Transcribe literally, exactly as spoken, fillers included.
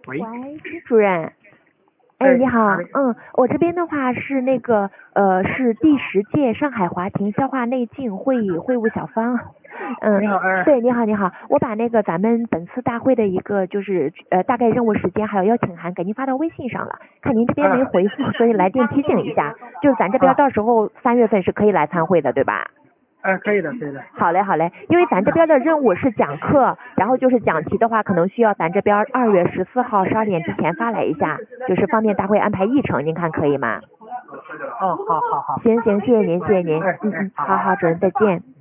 喂， 喂，金主任。哎， 哎， 你好， 哪里？ 嗯，我这边的话是那个呃，是第十届上海华庭消化内镜会议会务小方，嗯， 你好，哎， 对，你好，你好，我把那个咱们本次大会的一个就是呃大概任务时间还有邀请函给您发到微信上了，看您这边啊没回复，所以来电提醒一下，就是咱这边啊， 到时候三月份是可以来参会的，对吧？ 哎，可以的，可以的。 好嘞，好嘞，因为咱这边的任务是讲课，然后就是讲题的话，可能需要咱这边二月十四号十二点之前发来一下，就是方便大会安排议程，您看可以吗？ 哦，好好好。 行行，谢谢您，谢谢您， 哎哎， 嗯嗯， 好好好，主任再见。